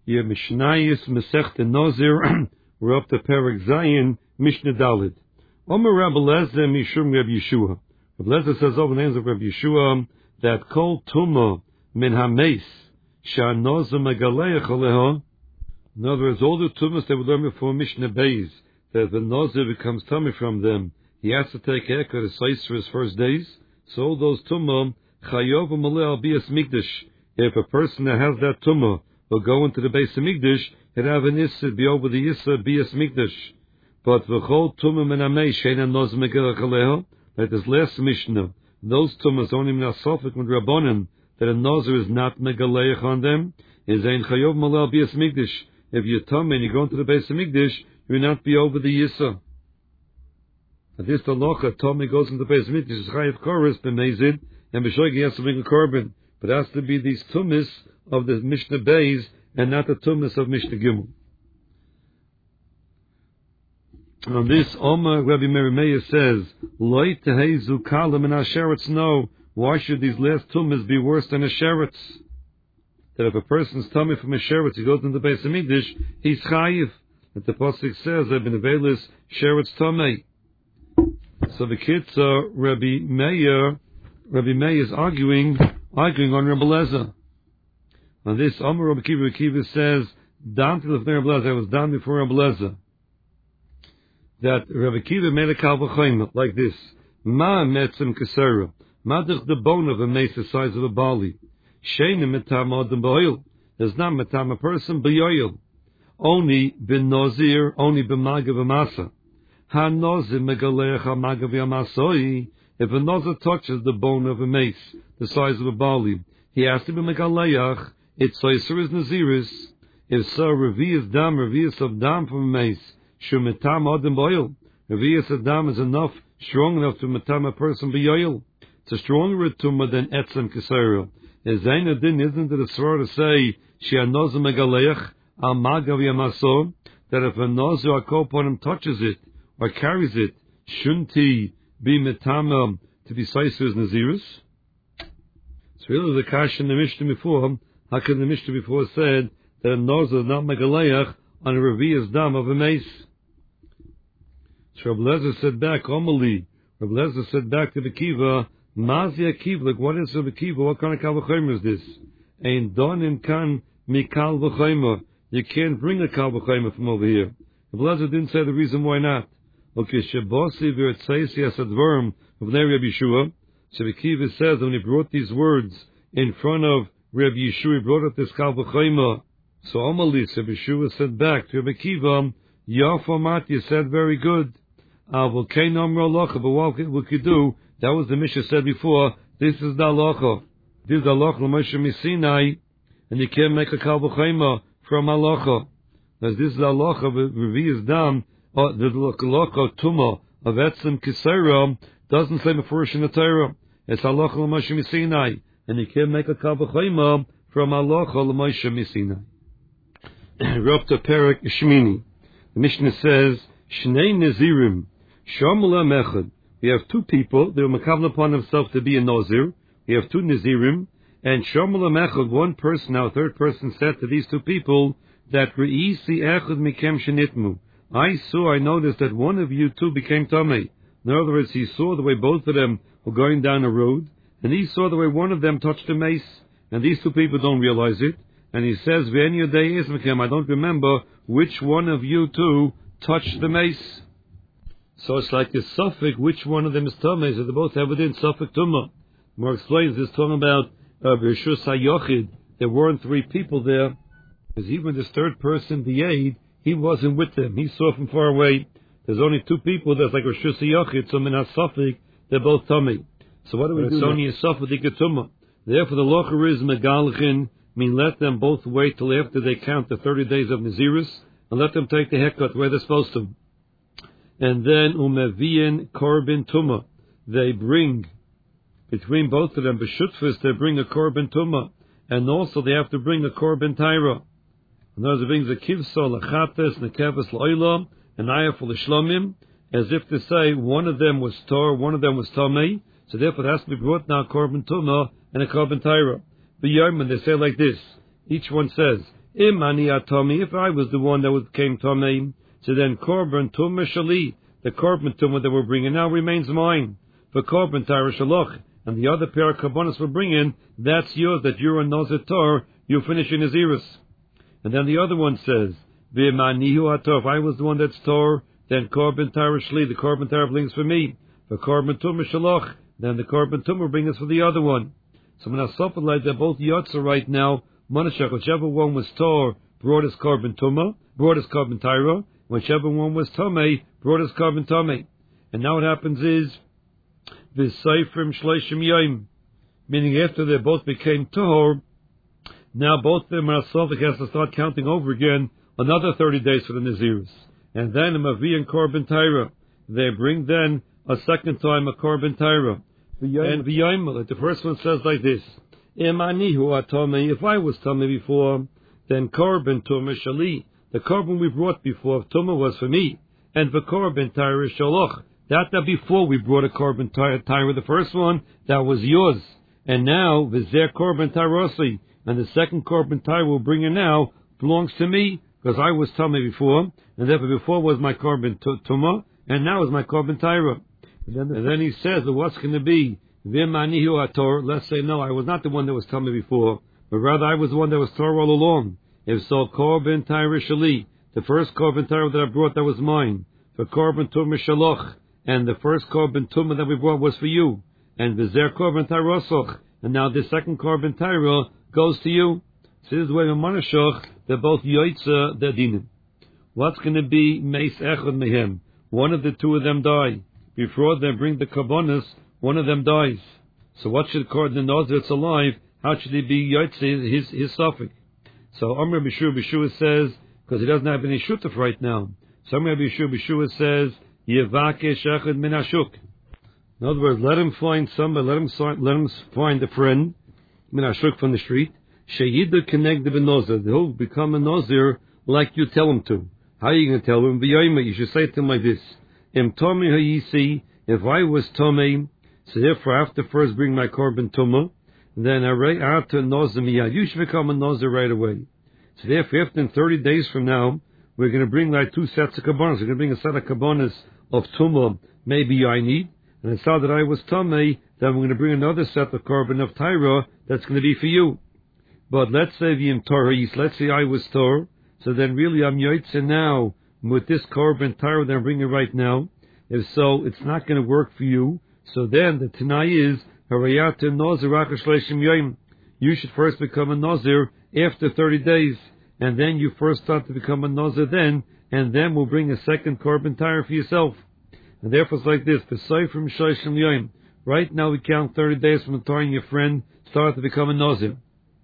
Your Mishnayis Masech Nozir. We're up to Perek Zayin Mishnah Dalit. Omer Rabbi Lezer Mishum Rabbi Yeshua. Rabbi Lezer says over the names of Rabbi Yeshua that Kol Tuma Min Hameis Sha'Nozir Megaleich Aleha. In other words, all the tumas that we learned before Mishnah Beis, that the Nozir becomes tummy from them, he has to take haircut as for his first days. So all those tumah Chayov Maleh Al Bias Mikdash. If a person that has that tumah will go into the base of Mikdash, he'd have an Issa, be over the Issa, Bias Mikdash. But V'chol Tumah Min Amei Sheina Nozir Megaleich Aleha, like this last Mishnah, those tumas only Minasofik with Rabbanim, that a Nozir is not Megaleich on them, is Ein Chayov Maleh Al Bias Mikdash. If you're tummy and you go into the base of Mikdash, you will not be over the Yissa. At this halacha, tummy goes into the base of Mikdash, is Chayav Koros, B'mezid, and B'shoig he has to bring a korban. But it has to be these tumis of the Mishnah Beis, and not the tumis of Mishnah Gimel. On this, Omer Rabbi Meir says, Loi tehezu kalam and asheretz. No, why should these last tumis be worse than a sheretz? That if a person's tummy from a sheretz, he goes into the base of Mikdash, he's chayiv. That the pasuk says, "I've been availus sheretz tummy." So the kids are Rabbi Meir is arguing on Rabbi Lezer. On this, Amar Rabbi Kiva says, "Down to the Rabbi Lezer, I was down before Rabbi Lezer." That Rabbi Kiva made a kal v'chomer like this: Ma metzim kesera, madich the bone of a mace the size of a barley. Sheina metam adam b'oil. There's not metam a person b'yoil. Only b'nozir, only b'magav v'masa. Ha nozir megaleich ha magav v'yamasoi. If a nozir touches the bone of a mace, the size of a barley, he has to be megaleich. Its soiser is naziris. If so, revius of dam from a mace, shu metam adam b'oil. Revius of dam is enough, strong enough to metam a person b'yoil. It's a stronger tumah than etzem kesera. Isn't it a swear to say she'anoz megaleich al magav yamaso, that if a nozir or koponim touches it or carries it, shouldn't he be metama to be saisus nazirus? It's really the kash in the Mishnah before. How can the Mishnah before said that a nozir is not megaleich on a revius dam of a mace? So Rabbi Lezer said back, Omali. Rabbi Lezer said back to the Kiva, Mazia Kiva, like what is Rabbi Kiva? What kind of kal v'chomer is this? Ein donim kan mi kal v'chomer. You can't bring a kal v'chomer from over here. Rabbi Lezer didn't say the reason why not. Okay, Shebosi v'ertzeisi asadvarim of Rabbi Yeshua. So Rabbi Kiva says when he brought these words in front of Rabbi Yeshua, he brought up this kal v'chomer. So Omalis, Rabbi Yeshua said back to Rabbi Kiva, Yafomat, you said very good. But what we could do, that was the Mishnah said before, this is the halacha. This is the halacha l'Moshe Misinai, and you can't make a kal v'chomer from halacha. As this is the halacha of Revi'as Dam, or the halacha tumah of Etzem Kisera, doesn't say Mefurish in the Torah. It's halacha l'Moshe Misinai, and you can't make a kal v'chomer from halacha l'Moshe Misinai. We're up to Perek Shmini. The Mishnah says, Shnei Nazirim, Shomula Mechad. We have two people, they were makabel upon themselves to be a Nazir. We have two Nazirim, and Shomula Mechad, one person, now a third person, said to these two people, that Re'isi Echad Mikem Shenitmu. I noticed that one of you two became Tamei. In other words, he saw the way both of them were going down a road, and he saw the way one of them touched a mace, and these two people don't realize it. And he says, V'en Yodei Es Mikem, I don't remember which one of you two touched the mace. So it's like a suffix, which one of them is Tamei, so they both have within suffix Tumah. More explains this, talking about Reshus HaYochid. There weren't three people there, because even this third person, the aid, he wasn't with them. He saw from far away. There's only two people that's like Reshus HaYochid, so min ha-suffix, they're both Tamei. So what do we do? It's only a suffix Tumah. Therefore the locher is Megalichin, mean let them both wait till after they count the 30 days of Nazirus, and let them take the haircut where they're supposed to. And then Umevian Korban Tumah. They bring, between both of them, B'shutfus, they bring a Korban Tumah. And also they have to bring a Korban Taira. And those brings a Kivsa, Lachates, Nekeves, L'Oila, and Ayah for the Shlomim, as if to say one of them was Tor, one of them was Tamei, so therefore it has to be brought now Korban Tumah and a Korban Taira. The Yerman, they say like this. Each one says, Imani Atomi, if I was the one that came Tomei, so then Korban Tumah Shali, the Korban Tumah that we're bringing now remains mine. For Korban Tara Shaloch, and the other pair of Karbonos we're bringing, that's yours, that you're a Nozer Tor, you finish in Naziris. And then the other one says, V'manihu Ator, if I was the one that's Tor, then Korban Tara Shali, the Korban Tara brings for me. For Korban Tumah Shaloch, then the Korban Tumah brings for the other one. So when I suffer like they're both Yotzer right now, Monashach, whichever one was Tor, brought his Korban Tumah, brought his Korban Tyra, whichever one was Tomei, brought his Korban Tomei. And now what happens is, V'seifrim Shleishim Yom, meaning after they both became Tahor, now both of them are Sophic has to start counting over again another 30 days for the Naziris. And then a Mavi and Korban Tyra, they bring then a second time a Korban Tyra. And V'yom, the first one says like this, Imanihu Atome, if I was Tome before, then Korban Tumah Shali, the Korban we brought before, Tumah was for me, and the Korban Tyra Shaloch, that before we brought a Korban Tyra, the first one, that was yours. And now, V'zer Korban Tyrosi, and the second Korban Tyra we're bringing now, belongs to me, because I was Tome before, and therefore before was my Korban Tumah, and now is my Korban Tyra. And then he says, well, what's going to be? V'manihu Ator, let's say, no, I was not the one that was Tome before, but rather I was the one that was Torah all along. If so, Korban Tyra Shali, the first Korban Tyra that I brought, that was mine. For Korban Tumah Shaloch, and the first Korban Tumah that we brought was for you. And V'zer Korban Tyrosoch, and now the second Korban Tyra goes to you. So this is where Monashach, they're both Yoitza, they're Dinim. What's going to be Meis Echad Mehem? One of the two of them die. Before they bring the Karbonos, one of them dies. So what should the Nazir that's alive, how should he be Yoitza, his suffix? So Amr B'Shua says, because he doesn't have any shutaf right now. So Amr B'Shua says, Yevakesh Echad Min Hashuk. In other words, let him find somebody, let him find a friend, Min Hashuk from the street, Sheyidah connect the Nazir, he'll become a Nazir like you tell him to. How are you going to tell him? You should say to him like this, Im Tomei Hayisi, if I was Tomei, so therefore I have to first bring my Korban Tumah, then I have to Nazir Miyad. You should become a Nazir right away. So therefore, after 30 days from now, we're going to bring like two sets of Karbonos. We're going to bring a set of Karbonos of Tumah, maybe I need, and I saw that I was Tomei, then we're going to bring another set of Korban of Tyra that's going to be for you. But let's say V'im Torah, let's say I was Tor, so then really I'm Yoitze now with this Korban Tyra that I'm bringing right now. If so, it's not going to work for you. So then the Tanai is, Harayat Nazir Rakash Leishim Yom. You should first become a Nazir after 30 days, and then you first start to become a Nazir then, and then we'll bring a second Korban Tyra for yourself. And therefore it's like this, from Shleishim Yom. Right now we count 30 days from the time your friend started to become a Nazir.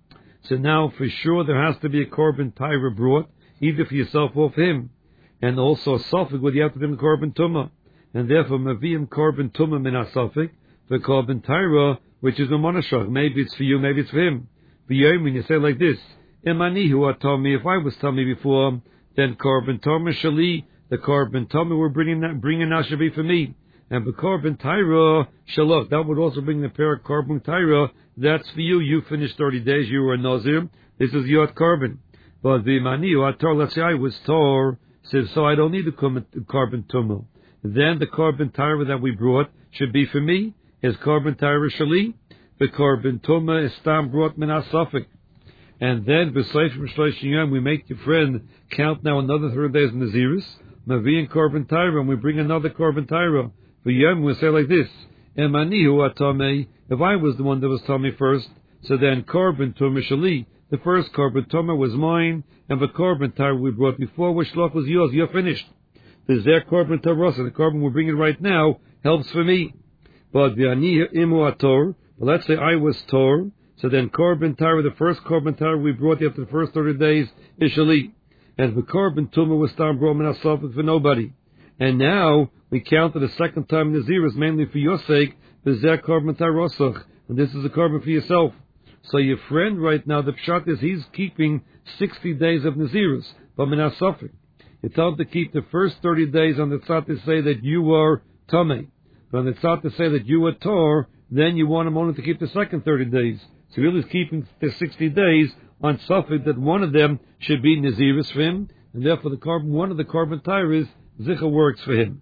So now for sure there has to be a Korban Tyra brought, either for yourself or for him. And also a suffix would you have to bring a Korban Tumah. And therefore Maviyim Korban Tumah min ha-suffix, the Korban Tyra, which is a Monashach. Maybe it's for you, maybe it's for him. V'yom, when you say like this, Imanihu Atomi, if I was Tomei before, then Korban Tumah Shali, the Korban Tumah we're bringing now should be for me. And the Korban Tyra Shalot, that would also bring the pair of Korban Tyra, that's for you. You finished 30 days, you were a Nazir, this is your Korban. But the Manihu Ator, let's say I was Tor, so I don't need the Korban Tumah. Then the Korban Tyra that we brought should be for me, is Korban Tyra Shali, the Korban Tumah is Stam brought min ha-suffix. And then, besides from Shleishim Yom, we make your friend count now another 30 days in Naziris, Mavi and Korban Tyra, and we bring another Korban Tyra. For Yom, we say like this, Emanihu Atomei, if I was the one that was Tomei first, so then Korban Tumah Shali, the first Korban Tumah was mine, and the Korban Tyra we brought before, which Shloch was yours, you're finished. The Zer Korban Taros, the Korban we're bringing right now, helps for me. But the Ani Imu Ator, let's say I was Tor, so then Korban Tyra, the first Korban Tyra we brought after the first 30 days, is Shali. And the Korban Tumah was Stam brought min ha-suffix for nobody. And now, we counted the second time Naziris, mainly for your sake, the Zer Korban Tarosach, and this is a Korban for yourself. So your friend right now, the Pshat is he's keeping 60 days of Naziris, but min ha-suffix. You tell him to keep the first 30 days on the tzad to say that you were Tomei. But on the tzad to say that you were Tor, then you want him only to keep the second 30 days. So really he's keeping the 60 days on Suffolk that one of them should be Naziris for him, and therefore one of the Korban Tairis, Zicha works for him.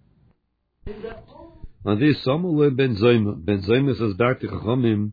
On this, Samuel Ben Zayma says back to Chachamim,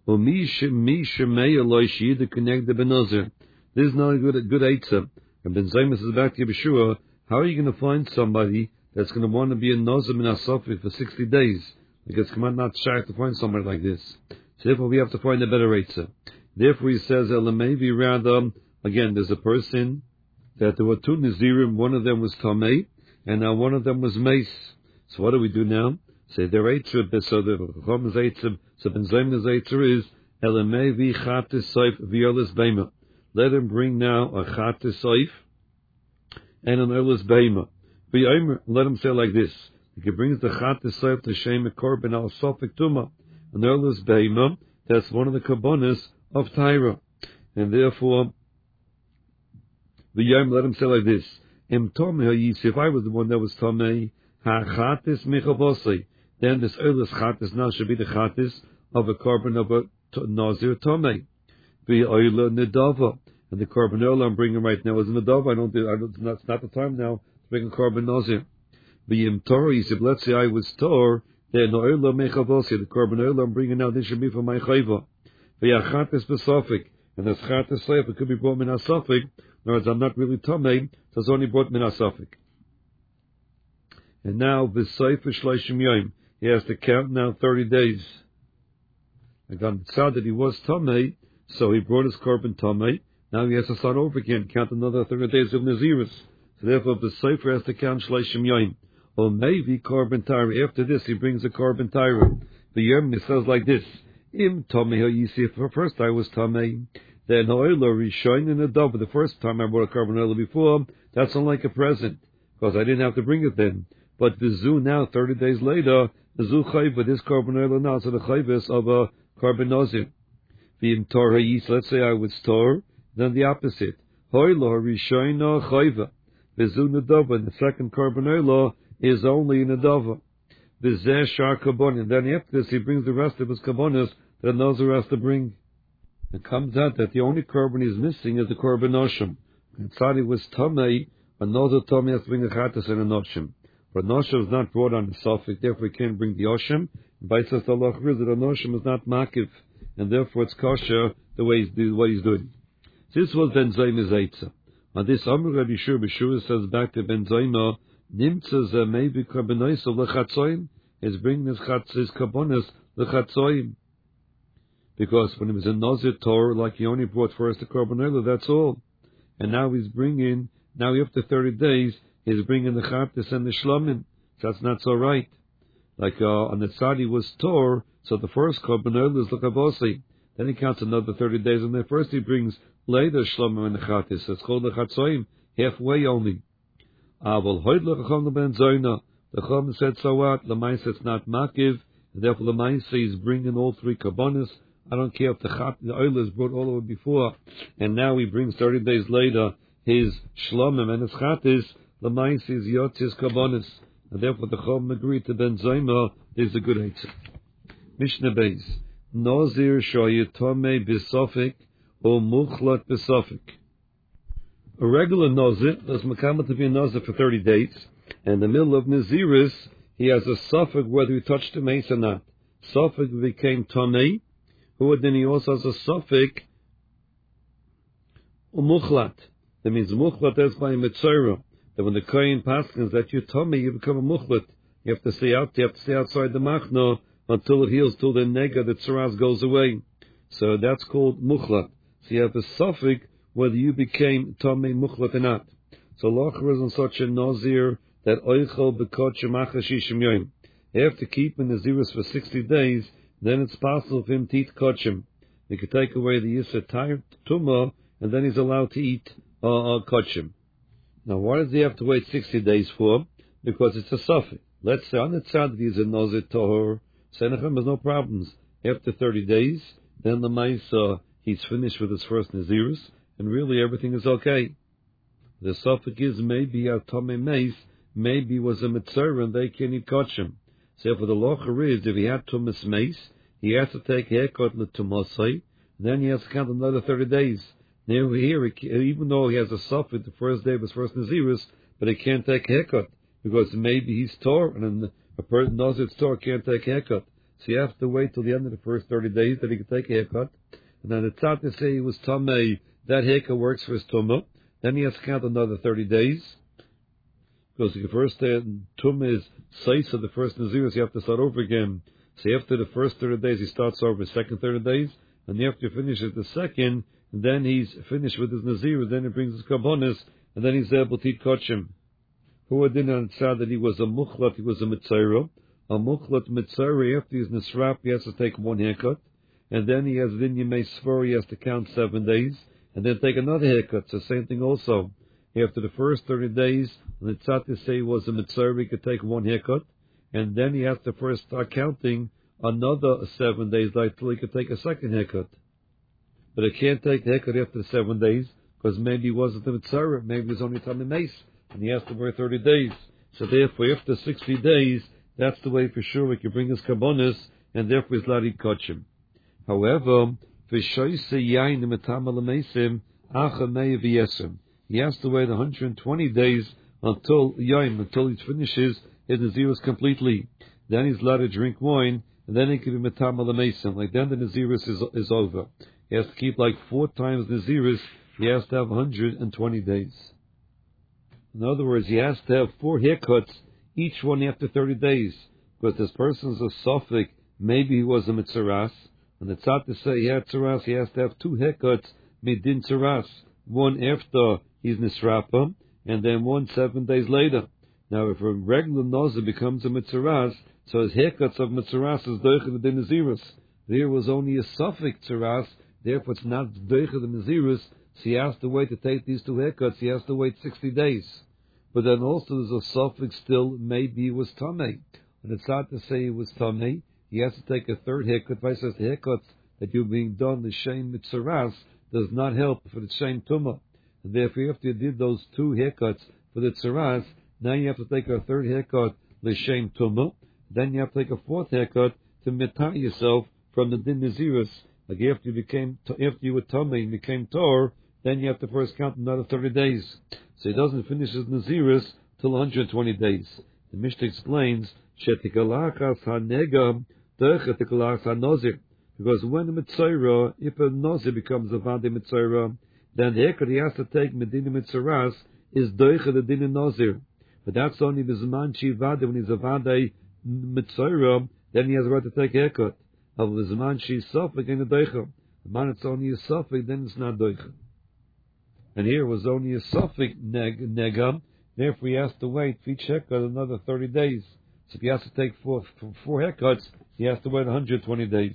this is not a good eitzah. And Ben Zayma says back to Yeshua, how are you going to find somebody that's going to want to be a Nazir min Asafik for 60 days? Because come on, not shy to find somebody like this. So therefore we have to find a better eitzah. Therefore he says, maybe rather, again, there's a person that there were two Nazirim, one of them was Tamei, and now one of them was Mace. So what do we do now? Say their eitzah, so the Chacham's eitzah, so Ben Zayma's eitzah is, Elamevi Chatis Saif Violis Beima. Let him bring now a Chatis Saif and an Olis Beima. Let him say like this. He brings the Chatis Saif to Shem Korban al Sofik Tuma. An Olis Beima, that's one of the Kabbonis of Tyra. And therefore, the Yom, let him say like this. If I was the one that was Tomei, Ha-Chatis Michabosei, then this Olis Chatis now should be the Chatis of a Korban of a Nazir Tomei. The Oila Nedava. And the Korban Oila I'm bringing right now is a Nedava. It's not the time now to bring a Korban Nazir. The Yim Torah, he said, let's say I was Tor, then the Oila Mechavosei, the Korban Oila I'm bringing now, this should be for my Chayva. The Yachatis Besofik. And this Chatis Seif, it could be brought Min HaSofik. In other words, I'm not really Tomei, so it's only brought Min HaSofik. And now, the Seif Shleishim Yom, he has to count now 30 days. Again, it's sad that he was Tomei, so he brought his Korban Tomei. Now he has to start over again, count another 30 days of Naziris. So therefore, the Sefer has to count Shleishim Yom. Or maybe Korban Tyra. After this, he brings a Korban Tyra. The Yom, it says like this. Im Tomei HaYisi, for first I was Tomei. Then Ha'olah Rishon in the Dove. The first time I brought a Korban Oila before, that's not like a present, because I didn't have to bring it then. But the Zu now, 30 days later, the Zu Chayva, this Korban Oila now, so the Chayva of a Korban Nazir. V'im Tor HaYis, let's say I was Tor, then the opposite. Ha'olah Rishon Chayva. The Zu Nedava, and the second Korban Oila is only in Nedava. The Zeh Shar Kabon, and then after this he brings the rest of his Kabbonis that Nazir has to bring. It comes out that the only Korban he's missing is the Korban Noshim. And Tzadi was Tomei, another Tomei has to bring a Chatas and a Noshim. But Noshim is not brought on the Suffolk, therefore he can't bring the Oshim. And by says the Allah is that a Noshim is not Makiv, and therefore it's kosher the way what he's doing. This was Ben Zayma's Eitzah. On this Amr Rabbi Shur says back to Ben Zayma, Nimtzah maybe Korbanos of Lechatzoim is bringing his Kabbonis Lechatzoim. Because when he was in Nazir Torah, like he only brought first the Korban Oila, that's all. And now he's bringing, now after 30 days, he's bringing the Chatas and the Shlomim. So that's not so right. Like on the Tzadi was Tor, so the first Korban Oila is L'Kavosi. Then he counts another 30 days, and then first he brings later Shlomim and the Chatas. So it's called the Chatzoim, halfway only. Aval Hoyd L'Chacham Ben Zoyna. The Chacham said, so what? L'Maisa it's not Makiv, and therefore L'Maisa is bringing all three Kabbonis. I don't care if the Oila is brought all over before, and now he brings 30 days later his Shlomim and his Chatis, L'Maisa is Yotzis Kabbonis. And therefore the Chacham agreed to Ben Zayma, is a good eitzah. Mishnah Beis. Nazir Shoyitome B'Sofik or Muchlat B'Sofik. A regular Nazir does Makama to be a Nazir for 30 days, and in the middle of Naziris, he has a Sofik whether he touched the mace or not. Sofik became Tomei, who then he also has a Sofik or Muchlat. That means Muchlat is by a Mitzorah. That when the Kohen paskins that you're Tomei, you become a Muchlat. You have to stay outside the Machno until it heals, till the nega, the tzaraz goes away. So that's called muchlat. So you have a suffix whether you became tamei muchlat or not. So Lachar is on such a nazir that oichel bekotche machashishim yoim. After keeping the Naziris for 60 days, then it's possible for him to eat kotchim. He could take away the yisr tumah, and then he's allowed to eat kotchim. Now, why does he have to wait 60 days for? Because it's a suffix. Let's say on the tzad he's a nazir tahor. Senechem has no problems. After 30 days, then the Maisa, he's finished with his first Naziris, and really everything is okay. The suffix is maybe a Tomei Mace, maybe was a Mitzorah, and they can't eat Kotchim. So for the Locher is, if he had Tumas Mace, he has to take haircut L'Tumasai, and and then he has to count another 30 days. Now here, even though he has a suffix the first day of his first Nazirus, but he can't take a haircut, because maybe he's Tor, and a person knows it's Tor, can't take a haircut. So you have to wait till the end of the first 30 days that he can take a haircut. And then it's not to say he was Tameh, that haircut works for his Tumah. Then he has to count another 30 days. Because the first Tumah is Seis of the first Nazirus, you have to start over again. So after the first 30 days, he starts over the second 30 days. And after he finishes the second, and then he's finished with his Nazirus, then he brings his Kabbonis, and then he's able to eat Kachim. Who didn't say that he was a Mukhlat, he was a Mitzayra. A Mukhlat Mitzayra, after he's Nisrap, he has to take one haircut. And then he has Dinya Mei Sfor, he has to count 7 days. And then take another haircut. So same thing also. After the first 30 days, the Tzat say he was a Mitzayra, he could take one haircut. And then he has to first start counting another 7 days till he could take a second haircut. But he can't take the haircut after the 7 days, because maybe he wasn't a Mitzayra, maybe it was only Tamei Meis, and he has to wait 30 days. So therefore, after 60 days, that's the way for sure we can bring his Kabbonis, and therefore he's allowed to eat Kachim. However, he has to wait 120 days until he finishes his Nazirus completely. Then he's allowed to drink wine, and then he can be Metam L'Mesim. Like then the Nazirus is over. He has to keep like 4 times Nazirus. He has to have 120 days. In other words, he has to have 4 haircuts, each one after 30 days. Because this person's a Sophic, maybe he was a Mitzaras, and it's not to say he had Tzaras, he has to have 2 haircuts, Midin Tzaras, one after he's Nisrapa, and then one 7 days later. Now, if a regular Nazir becomes a Mitzaras, so his haircuts of Mitzaras is Doicha the Nazirus. There was only a Sophic Tzaras, therefore it's not Doicha the Nazirus, so he has to wait to take these 2 haircuts, he has to wait 60 days. But then also there's a suffix still, maybe he was Tameh. When it's not to say he was Tameh, he has to take a 3rd haircut. If I says the haircuts that you're being done, the Shem Mitzaras, does not help for the Shem Tumah. And therefore, after you did those 2 haircuts for the Tzaras, now you have to take a 3rd haircut, the Shem Tumah. Then you have to take a 4th haircut to Mitah yourself from the Din Nazirus. Like after you were Tameh and became Tor, then you have to first count another 30 days. So he doesn't finish his Nazirus till 120 days. The Mishnah explains, Shetikalachas hanega dechetekalachas hanozir. Because when a Mitzayra, if a Nazir becomes a Vade Mitzayra, then the haircut he has to take Medina Mitzaras is Doicha the Din Nazir. But that's only Bizman Shi Vade, when he's a Vade Mitzayra, then he has a right to take a haircut. Of Bizman Shi Sophic in the Doicha. The man it's only a Sophic, then it's not Doicha. And here was only a Sophic Nega, therefore he has to wait for each haircut another 30 days. So if he has to take four haircuts, he has to wait 120 days.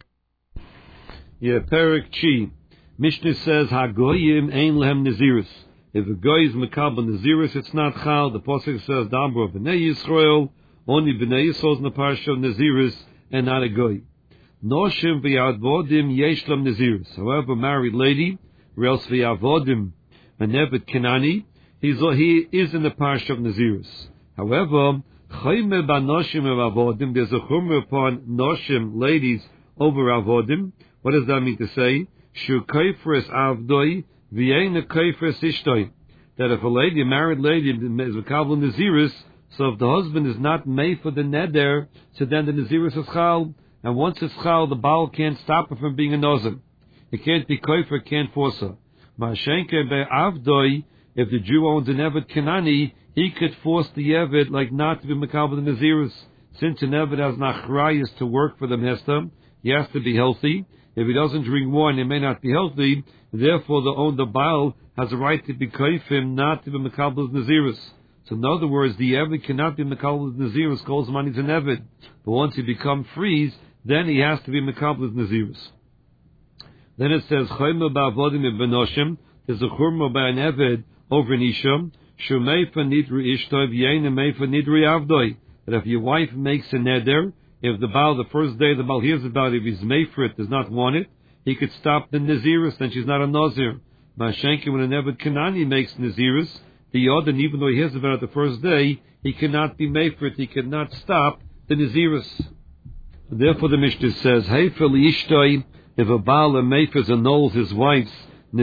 Yeah, Perik Chi. Mishnah says, Hagoyim ein lehem Nazirus. If a guy is Mekabel Nazirus, it's not Chal. The Pasuk says, Dambro B'nei Yisrael, only B'nei Yisrael is in the Parsha of Nazirus, and not a guy. Noshim v'yadvodim yeshlam Nazirus. However, married lady, Rels v'yavodim, a Nevet Kenani, he is in the Parsha of Nazirus. However, Chayme b'noshim v'avodim, there's a chumra upon noshim, ladies, over avodim. What does that mean to say? Shu kaifres avdoi v'yein kaifres ishtoi. That if a lady, a married lady, is mekabel Nazirus, so if the husband is not made for the neder, so then the Nazirus is chal, and once it's chal, the Baal can't stop her from being a Nazir. It can't be kaifer, can't force her. Ma'ashenke be'avdoi, if the Jew owns an Eved Kenani, he could force the Eved like not to be mekabel the Nazirus. Since an Eved has nachrayas to work for the Hester, he has to be healthy. If he doesn't drink wine, he may not be healthy. Therefore, the Baal has a right to be kaifim, not to be mekabel Nazirus. So in other words, the Eved cannot be mekabel Nazirus, calls him he's an Eved. But once he becomes free, then he has to be mekabel Nazirus. Then it says, Chayma ba'avodim b'noshim, there's a churma by an Eved over an Isha, Shumei fa nidri ishtoi v'yein mei fa nidri avdoi. That if your wife makes a neder, if the Baal, the first day the Baal hears about it, if he's made for it, does not want it, he could stop the Nazirus, then she's not a Nazir. Ma'ashenke, when an Eved Kenani makes Nazirus, the Yodan, even though he hears about it the first day, he cannot be made for it, he cannot stop the Nazirus. Therefore the Mishnah says, Heifel ishtoi if a Baal Mephers annuls his wife's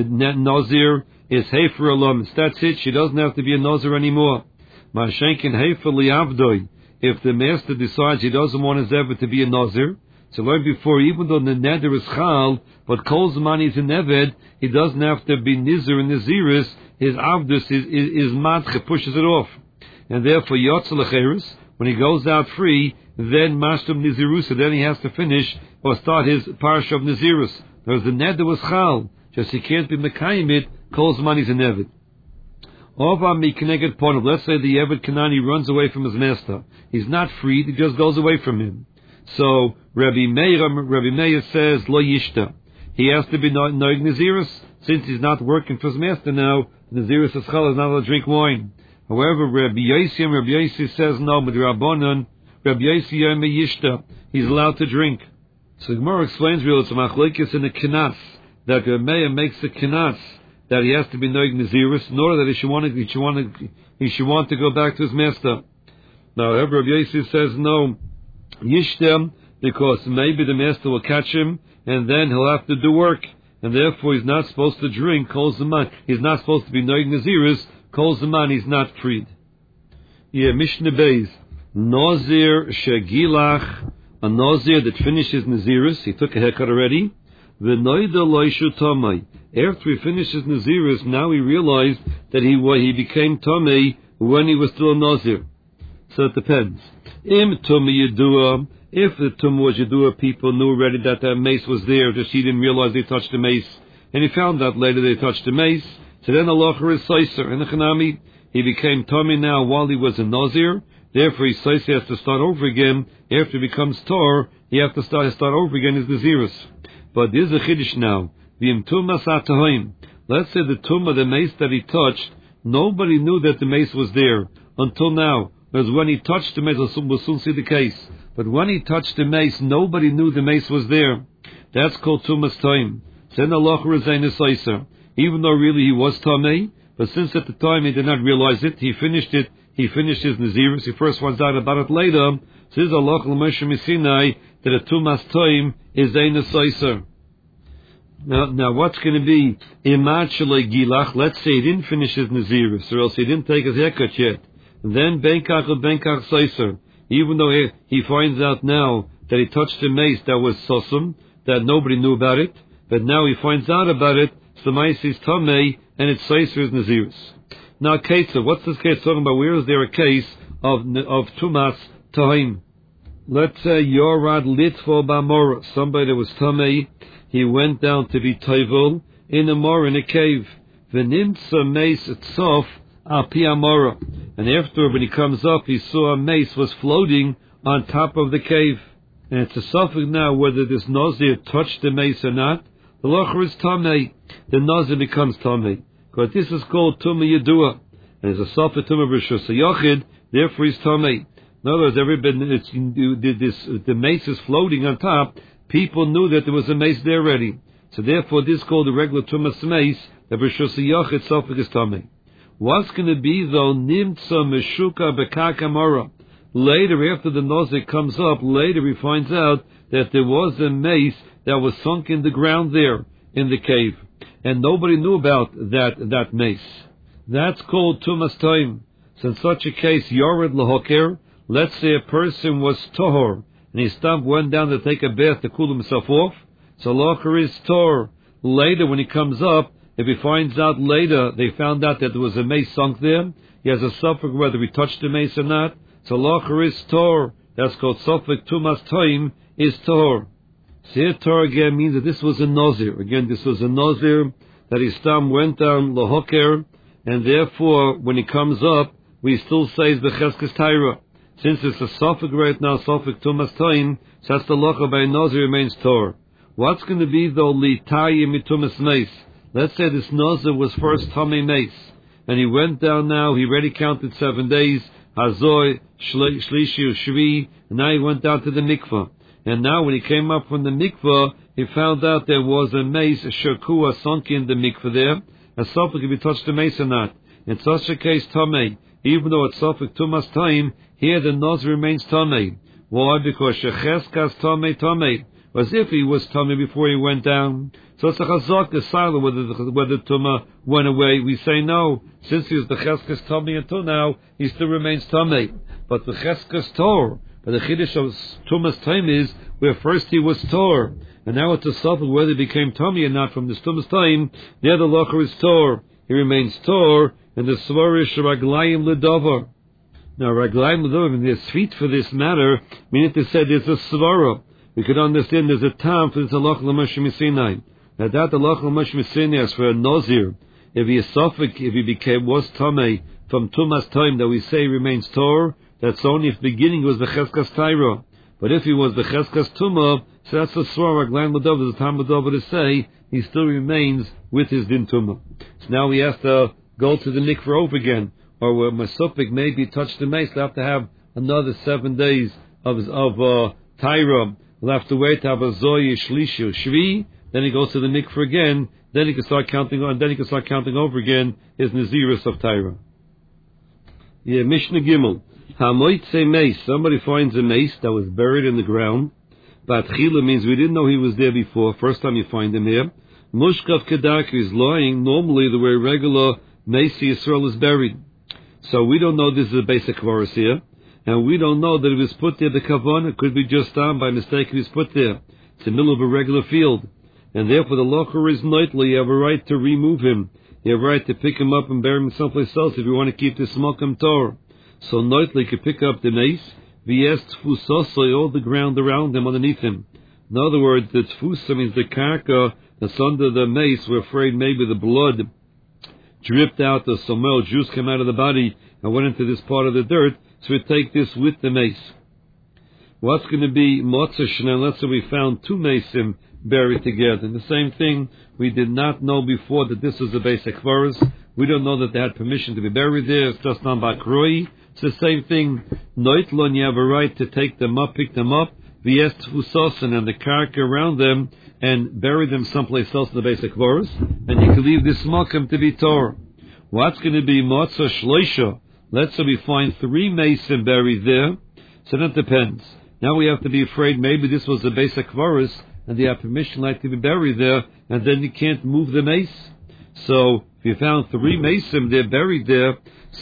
Nazir, is Hefer Alum. That's it, she doesn't have to be a Nazir anymore. Mashenkin Hefer Liavdoi, if the master decides he doesn't want his Eved to be a Nazir, so learned before, even though the neder is chal, but kol zman is an eved, he doesn't have to be nizer and naziris. His avdus is matche, pushes it off, and therefore yotzel lecheres, when he goes out free, then mashtum nizirusa, then he has to finish or start his parsha of nazirus. Whereas the neder was chal, just he can't be mekayim it. Kol zman is an eved. Ova mikneged ponav. Let's say the eved Kanani runs away from his master. He's not freed; he just goes away from him. So Rabbi Meir says lo yishta. He has to be noig naziris, since he's not working for his master now. Naziris Eschal is not allowed to drink wine. However, Rabbi Yossi says no. Midrabanan, Rabbi Yossi yom yishta. He's allowed to drink. So Gemara explains real it's a machlekes in the kinas that Rabbi Meir makes the kinas that he has to be noig naziris, in order that he should want to go back to his master. Now, however, Rabbi Yossi says no. Yishtem, because maybe the master will catch him, and then he'll have to do work, and therefore he's not supposed to drink kol zaman. He's not supposed to be noig naziris kol zaman. He's not freed. Yeah, Mishnah Beis, Nazir shegilach, a Nazir that finishes naziris. He took a haircut already. V'noida loishu tamei. After he finishes naziris, now he realized that he became tamei when he was still a Nazir. So it depends. Im tumah yedua, if the tumah was yedua, people knew already that the mace was there, just he didn't realize they touched the mace, and he found out later they touched the mace. So then Allah is Saiser. In the Chanami, he became tummy now while he was a Nazir. Therefore, he has to start over again. After he becomes Tor, he has to start over again as Nazirus. But there's a Chiddush now. V'im tumah satahim. Let's say the tumah, the mace that he touched, nobody knew that the mace was there until now. Because when he touched the mace, we'll soon see the case. But when he touched the mace, nobody knew the mace was there. That's called Tumas Taim. Then Allah Rezainus Aiser. Even though really he was Tamei, but since at the time he did not realize it, he finished his Naziris. He first finds out about it later. Says Allah L'Moshe Misinai that a Tumas Taim is Zainus Aiser. Now what's going to be Imad Shalei Gilach? Let's say he didn't finish his Naziris, or else he didn't take his haircut yet. Then Benkach and Benkach Saiser, even though he finds out now that he touched a mace that was Sosum, that nobody knew about it, but now he finds out about it, so the mace is Tamei, and it's Saiser is Naziris. Now, Ketzer, what's this case talking about? Where is there a case of Tumas Tahim? Let's say Yorad Litvo Bamora, somebody that was Tamei, he went down to be Toivul in a mor in a cave. V'nimtza mace itself, Amora. And after, when he comes up, he saw a mace was floating on top of the cave. And it's a suffix now whether this Nazir touched the mace or not. The locher is Tamei. The Nazir becomes Tamei. Because this is called Tumah Yedua. And it's a suffix Tumah B'Rishus Yochid, therefore he's Tamei. In other words, the mace is floating on top. People knew that there was a mace there already. So therefore, this is called the regular Tumas mace. The B'Rishus Yochid suffix is Tamei. What's going to be though nimtza meshuka bekaka mora? Later, after the Nazir comes up, later he finds out that there was a mace that was sunk in the ground there in the cave, and nobody knew about that mace. That's called tumas taim. So in such a case, yored lahoker. Let's say a person was tohor and he went down to take a bath to cool himself off. So lahoker is tor. Later, when he comes up, if he finds out later, they found out that there was a mace sunk there, he has a suffix whether he touched the mace or not. So locher is tor. That's called suffix tumas taim is tor. So tor again means that this was a Nazir. Again, this was a Nazir that his stam went down lahoker, and therefore when he comes up, we still say the cheskes taira. Since it's a suffix right now, suffix tumas taim, so that's the locher by Nazir remains tor. What's going to be though li tayim mitumas mace? Let's say this Nazir was first Tamei mace, and he went down now, he already counted 7 days, Hazoi, Shlishi, Shvi, and now he went down to the mikvah. And now when he came up from the mikvah, he found out there was a mace, a shakua, sunk in the mikvah there, a suffix if he touched the mace or not. In such a case, Tamei, even though it's suffix tumas taim, here the Nazir remains Tamei. Why? Because Shecheskas Tamei Tamei. as if he was tummy before he went down. So it's a chazak, the silent whether Tumah went away. We say no. Since he was the Cheskes tummy until now, he still remains tummy. But the Cheskes Tor, but the Chiddush of Tumah's time is where first he was Tor, and now it's a suffix whether he became tummy or not from this Tumah's time. The other locher is Tor. He remains Tor, and the Svarish Raglayim Ledover. Now Raglayim Ledover, and there's feet for this matter, meaning to say there's a Svara. We could understand there's a time for this halach l'Moshe Missinai. Now that halach l'Moshe Missinai is for a Nazir. If he is suffix, if he was Tamei from Tumah's time that we say remains Tor, that's only if the beginning was the Cheskas Taira. But if he was the Cheskas Tumah, so that's the Svara Raglayim Ledover, there's a time Ledover to say he still remains with his Din Tumah. So now he has to go to the Mikvah over again, or where Masupik maybe touched the mace, he'll have to have another 7 days of Taira. We'll have to wait to have a Zoyi, Shlishi, or Shvi. Then he goes to the mikveh again. Then he can start counting on. Then he can start counting over again his Naziris of Tyra. Yeah, Mishnah Gimel. Hamoitze mace. Somebody finds a mace that was buried in the ground. Batchila means we didn't know he was there before. First time you find him here. Mushkav Kedarka is lying normally the way regular mace Yisrael is buried. So we don't know this is a basic chorus here. And we don't know that it was put there, the kavanah could be just done by mistake it was put there. It's the middle of a regular field. And therefore the locher is nightly, you have a right to remove him. You have a right to pick him up and bury him someplace else if you want to keep this Malkam Torah. So nightly you can pick up the mace, v'yes tfusosoi, all the ground around him, underneath him. In other words, the tfusa means the karka that's under the mace. We're afraid maybe the blood dripped out, the somel juice came out of the body and went into this part of the dirt. So we take this with the mace. What's going to be Motzah Shnei? Let's say we found 2 maceim buried together. And the same thing, we did not know before that this was a basic forest. We don't know that they had permission to be buried there. It's just on Bakroi. It's the same thing. Noitlon, you have a right to take them up, pick them up, v'yes tfusosen, and the karka around them, and bury them someplace else in the basic forest. And you can leave this mokum to be Torah. What's going to be Motzah Shloisha? Let's say we find 3 mason buried there, so that depends. Now we have to be afraid maybe this was a basic forest, and they have permission like to be buried there, and then you can't move the mace. So if you found 3 mason, they're buried there.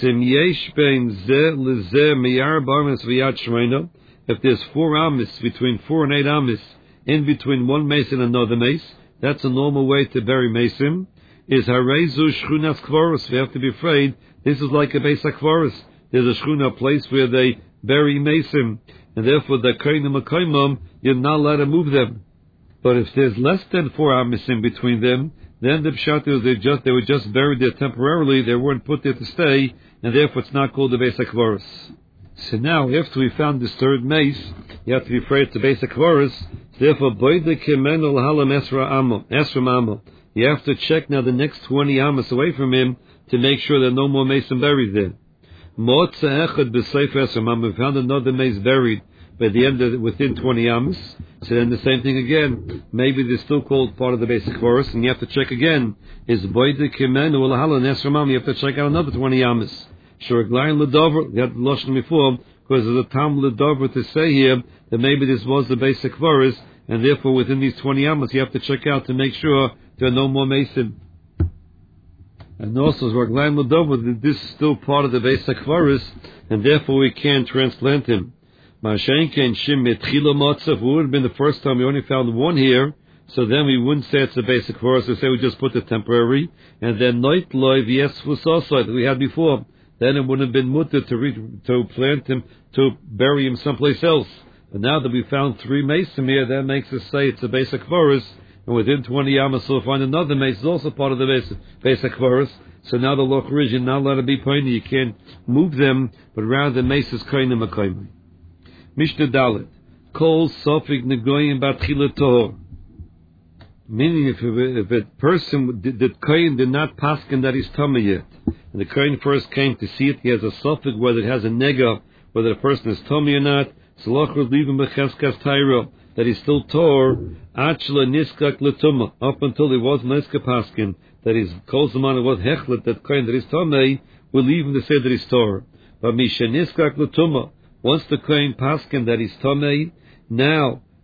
If there's 4 amis, between 4 and 8 amis, in between one mace and another mace, that's a normal way to bury mason. Is harezu shchunas kvoros. We have to be afraid. This is like a basic forest. There's a shchuna place where they bury mason, and therefore the koinim akoimim, you're not allowed to move them. But if there's less than 4 amis in between them, then the pshat is they were just buried there temporarily. They weren't put there to stay, and therefore it's not called the basic forest. So now, after we found this 3rd mace, you have to be afraid it's a basic forest. Therefore, boide kemenol halam esram amo. You have to check now the next 20 amas away from him to make sure there are no more mason buried there. Motzah echad b'seif esram amo. We found another mace buried by the end of within 20 amas. So then the same thing again. Maybe they're still called part of the basic forest, and you have to check again. Is boide kemenol halam esram amo? You have to check out another 20 amas. Shoraglayin ledover. We had the lashon before because there's a tam ledover to say here that maybe this was the basic forest, and therefore within these 20 amas you have to check out to make sure there are no more mason. And also, Raglayim Ladova, that this is still part of the basic forest, and therefore we can't transplant him. Mashenke and Shim Metchila Motzav would have been the first time we only found 1 here, so then we wouldn't say it's a basic forest, we say we just put the temporary, and then Noit Loi Vies Fusosai that we had before. Then it wouldn't have been mutter to plant him, to bury him someplace else. But now that we found 3 mason here, that makes us say it's a basic forest, and within 20 amas we'll find another mace, is also part of the basic forest. So now the locher is, you're not allowed to be pointy, you can't move them, but rather the mace is koinim a koinim. Mishnah Dalet. Kol sofig negoyim batchila tohor. Meaning if a person, the kohen did not paskin that he's tummy yet, and the kohen first came to see it, he has a suffix whether it has a nega, whether the person is tummy or not, so locher would leave him b'cheskas taira, that he's still tor, achla niskak letuma, up until he was niska paskin, that he's kol zaman it was hechlet, that kohen that he's tummy, will leave him to say that he's tor. But misha niskak letuma, once the kohen paskin that he's tummy, now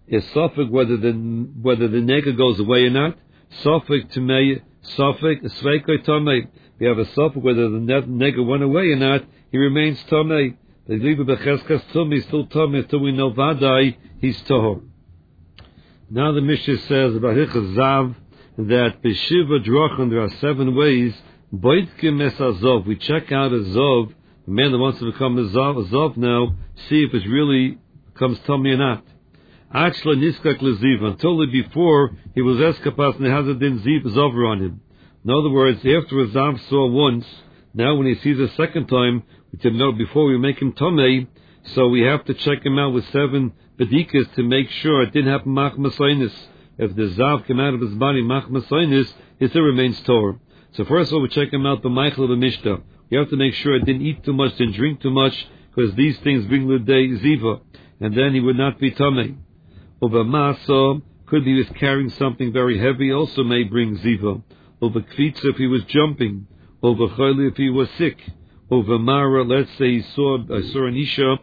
is sofik whether the nega goes away or not. Sofik Tumei, Sofik Sveikoi Tomei. We have a sofik whether the nega went away or not. He remains Tomei. They leave a becheskas Tumei, still Tomei until we know Vadai he's Tohor. Now the Mishnah says about Hichas Zav that B'Shiva Drochen there are 7 ways. Boitkim es Azov. We check out a Zov, the man that wants to become a Zov now, see if it really becomes Tomei or not. Achla niskak leziva, until before he was eskapas and has a din zover on him. In other words, after a zav saw once, now when he sees a second time, we can know before we make him tomei, so we have to check him out with 7 bedikas to make sure it didn't happen mach masainis. If the zav came out of his body mach masainis, it still remains Torah. So first of all, we check him out the Michael of the Mishnah. We have to make sure it didn't eat too much, didn't drink too much, because these things bring the day ziva, and then he would not be tomei. Over masa, could be he was carrying something very heavy, also may bring ziva. Over kvitza, if he was jumping. Over chayli, if he was sick. Over mara, let's say he saw an isha.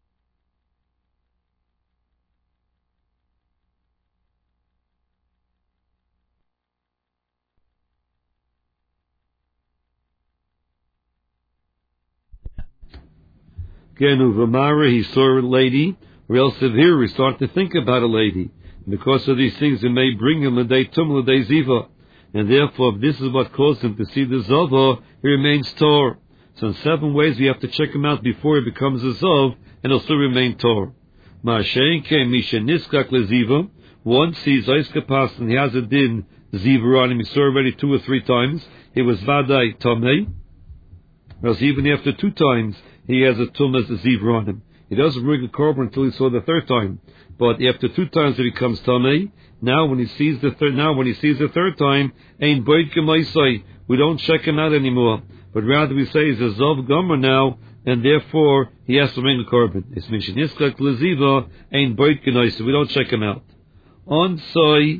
Again, over mara, he saw a lady. Or else here we start to think about a lady. And because of these things, it may bring him a day tumla, a day ziva. And therefore, if this is what caused him to see the zava, he remains tor. So in 7 ways, we have to check him out before he becomes a zav, and he'll still remain tor. Ma'ashein came misha niskak leziva. Once he's oiskapas and he has a din ziva on him, he saw already 2 or 3 times, he was vadai tamei. Whereas even after 2 times, he has a tumah ziva on him. He doesn't bring a korban until he saw the 3rd time. But after 2 times it becomes tamei. Now when he sees the 3rd time, ein boid kemaisai, we don't check him out anymore. But rather we say he's a zav gomer now, and therefore he has to bring a korban. It's mentioned niskak leziva, ein boid kemaisai, we don't check him out. On soy,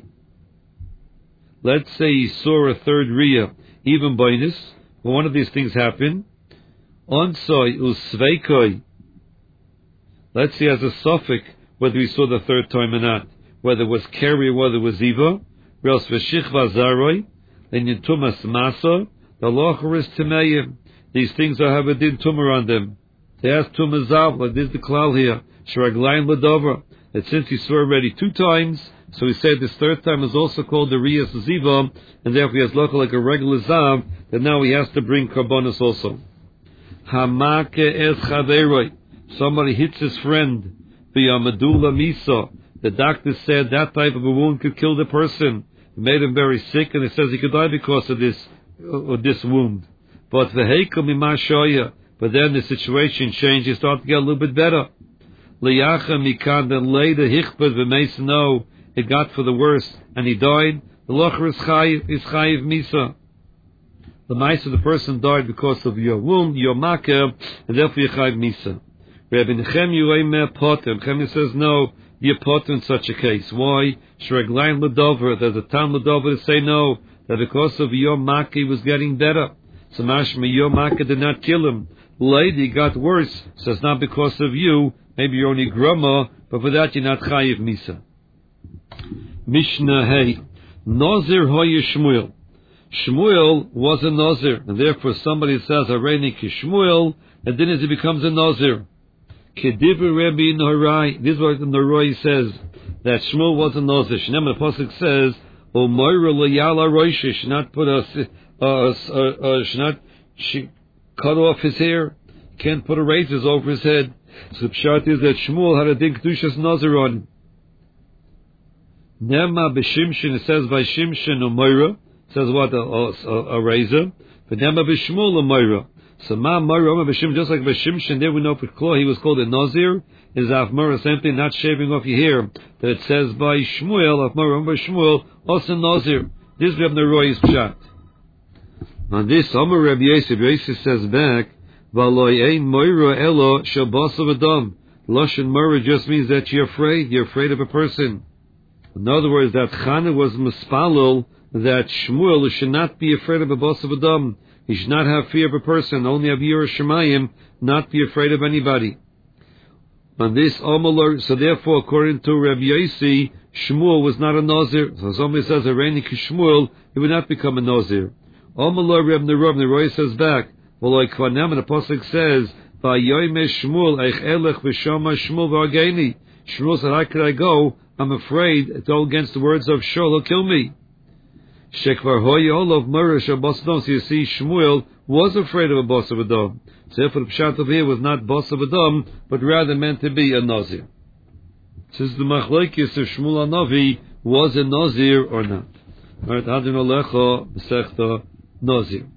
let's say he saw a 3rd riyah, even bonus. When one of these things happen, on soy usveikoi. Let's see as a suffix whether we saw the 3rd time or not, whether it was keri or whether it was ziva. Else v'shichva zaroi, then yintumas masa, the locher is temeim. These things are have a din tumor on them. They ask tumah zav, like this is the klal here, shraglaim ladova. That since he saw already 2 times, so he said this 3rd time is also called the riyas ziva, and therefore he has locher like a regular zav, that now he has to bring karbonis also. Hamake es chaveroi. Somebody hits his friend, via medulla misa. The doctor said that type of a wound could kill the person. It made him very sick, and it says he could die because of this wound. But but then the situation changed. He started to get a little bit better. Then later, it got for the worse, and he died. The locher is chayiv misa. The mice of the person died because of your wound, your makah, and therefore you chayiv misa. Rabbi Nechemia says no, you're potter in such a case. Why? Shreglaim Ladover, there's a time Ladover to say no, that because of your makah he was getting better. So mashma, your makah did not kill him. Lady got worse, so it's not because of you, maybe you're only grumma, but for that you're not chayiv misa. Mishnah Hey, Nazir Hoye Shmuel. Shmuel was a Nazir, and therefore somebody says Hareini ki Shmuel, and then as he becomes a Nazir. Kedivu Rebbe Norai. This is what the Norai says, that Shmuel was a Nazir. Shneim the pasuk says, "O Moira Layala Roisha," should not put should not cut off his hair. Can't put a razors over his head. So the pshat is that Shmuel had a din kedushas Nazir on him. Nema b'Shimshon, it says by Shimshon or Moira. Says what a razor. But Nema b'Shmuel or Moira. So Ma Moira b'Shim, just like b'Shimshon, there we know for Klo, he was called a Nazir. Is Afmora same thing, not shaving off your hair. That it says by Shmuel, Afmora by Shmuel, also Nazir. This Reb Neroy's pshat. On this, Amar Reb Yosef, Yosef says back, V'aloi ein Moira elo shabasav adam. Lashon Moira just means that you're afraid of a person. In other words, that Chana was mispalul, that Shmuel should not be afraid of a basav adam. He should not have fear of a person, only have Yirah Shemayim, not be afraid of anybody. On this Omer, so therefore, according to Rabbi Yossi, Shmuel was not a Nazir. So somebody says Areni Shmuel, he would not become a Nazir. Omer Rabbi Neroi says back, well, like Kvanem, and the Pasuk says, Vayoyme Shmuel eich elech v'shama Shmuel v'ageni. Shmuel said, how could I go? I'm afraid it's all against the words of Shaul, he'll kill me. Shekvar hoye olav murish a bosdom. So you see, Shmuel was afraid of a boss of Adam. So therefore the pshat of here was not boss of Adam, but rather meant to be a Nazir. Since the machlokes of Shmuel Hanavi was a Nazir or not. Alright, Hadin Alecha, Masechta, Nazir.